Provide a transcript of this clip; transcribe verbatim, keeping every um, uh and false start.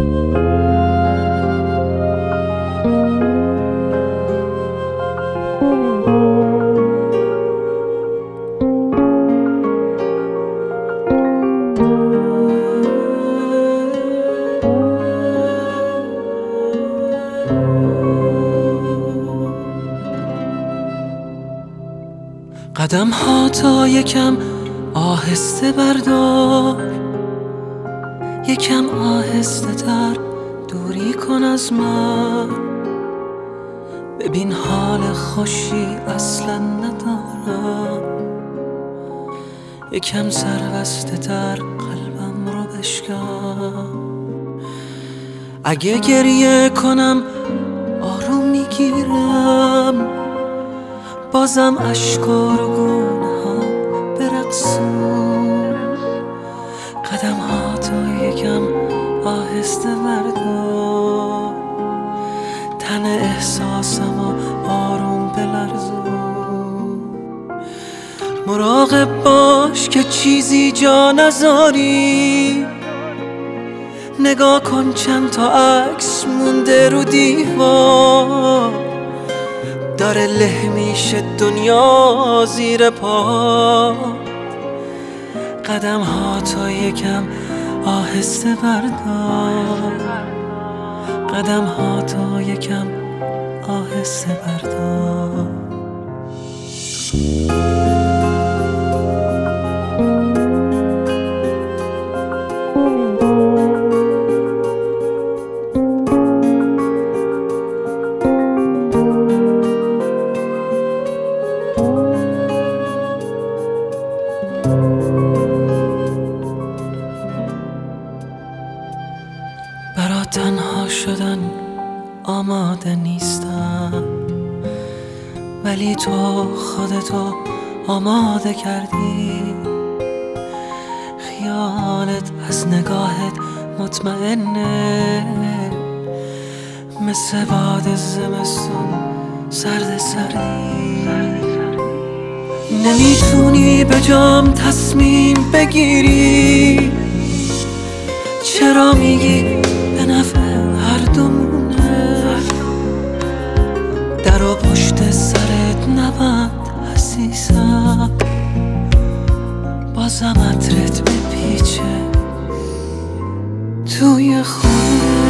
قدم ها تا یکم آهسته بردار، یکم آهسته تر دوری کن از من. ببین حال خوشی اصلا ندارم، یکم سربسته تر قلبم رو بشکن. اگه گریه کنم آروم میگیرم، بازم اشکار و گونه ها برقصون. قدم ها تا یکم آهسته بردار، تن احساسم و آروم بلرزون. مراقب باش که چیزی جا نذاری، نگاه کن چند تا عکس مونده رو دیوار. داره له میشه دنیا زیر پا. قدم ها تا یکم آهسته بردار، قدم ها تا یکم آهسته بردار. برا تنها شدن آماده نیستم، ولی تو خودتو آماده کردی. خیالت از نگاهت مطمئنه، مثل باد زمستون سرد سردی. نمیتونی به جام تصمیم بگیری، چرا میگی به نفع هر دومونه؟ در و پشت سرت نبند عزیزم، بازم عطرت بپیچه توی خونه.